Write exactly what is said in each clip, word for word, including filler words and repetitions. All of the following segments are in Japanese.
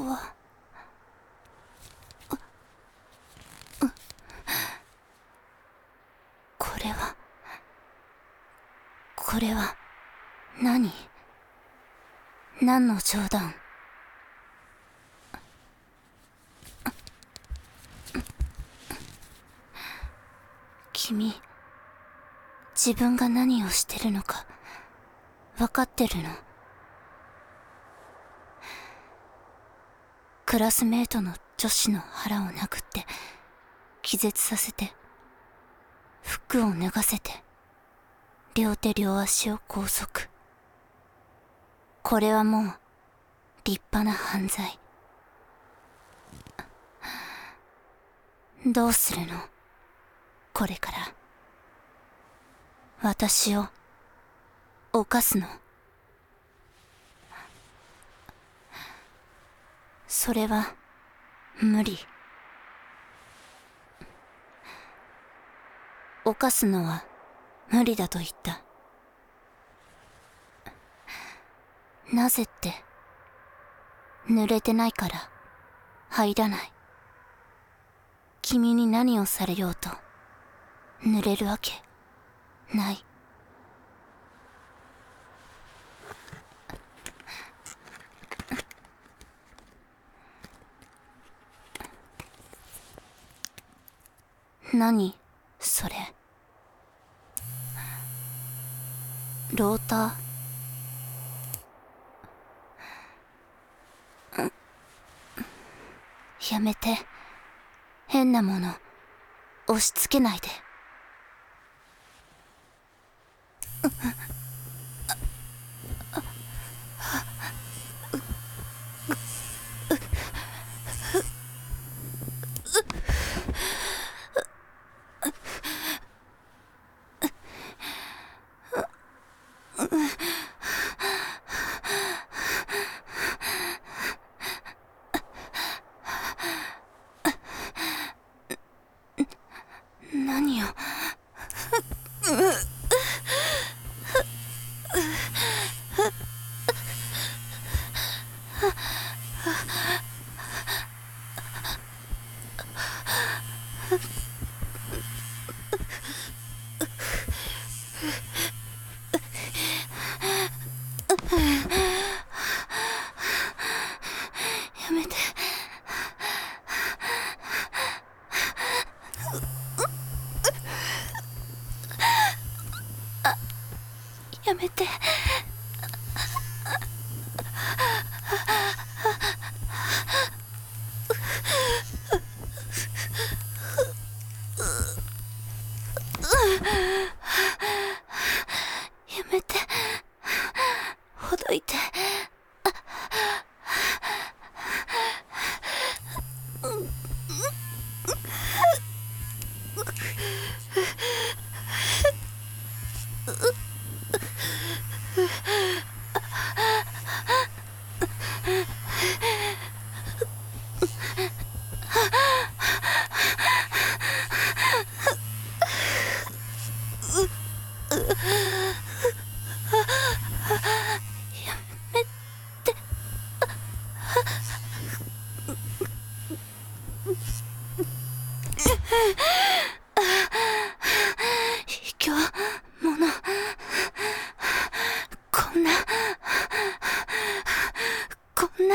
はこれはこれは何何の冗談。君、自分が何をしてるのか分かってるの？クラスメートの女子の腹を殴って気絶させて、服を脱がせて、両手両足を拘束。これはもう立派な犯罪。どうするの？これから私を犯すの？それは無理。犯すのは無理だと言った。なぜって、濡れてないから入らない。君に何をされようと濡れるわけない。何それ？ローター？ん？やめて。変なもの押し付けないで。何を？やめて。やめて。やめて。ほどいて。卑怯者。こんなこんな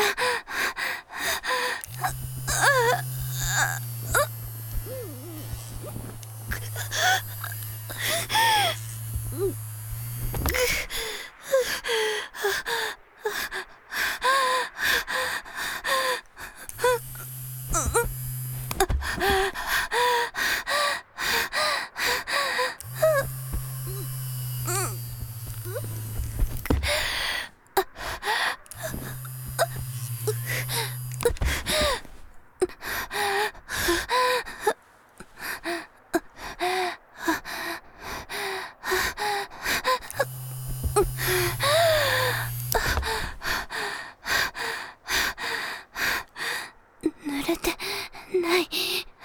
濡れてない。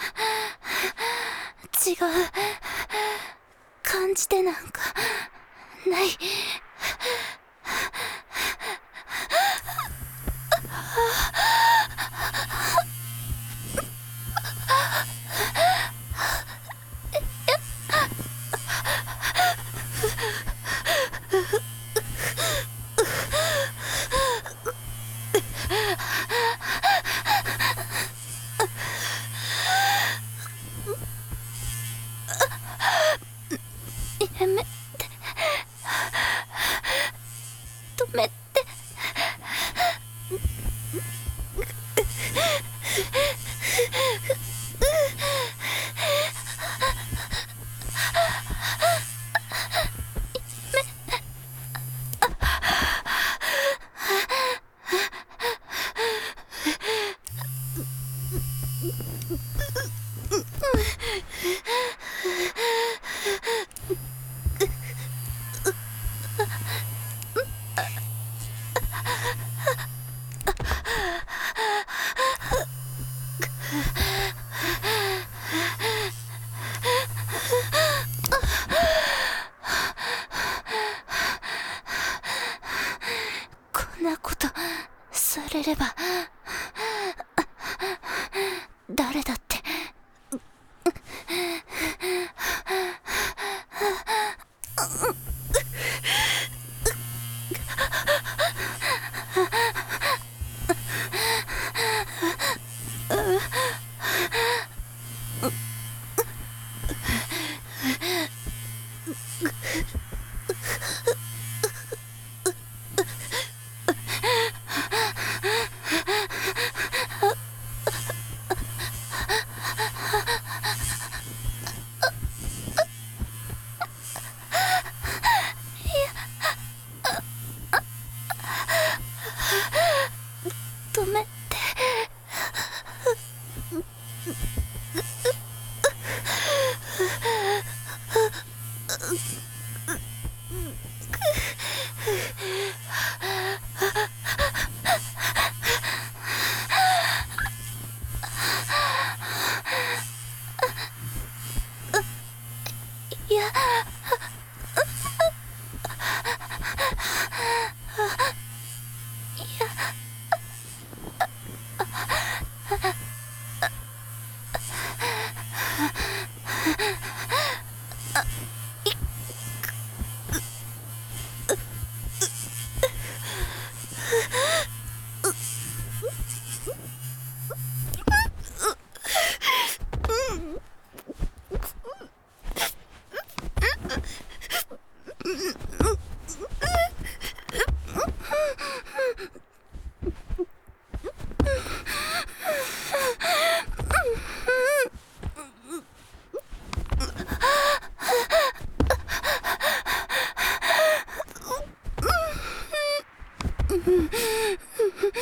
違う感じてなんかない。 こんなことされれば誰だって止めて。いや、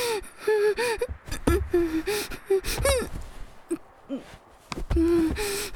うん。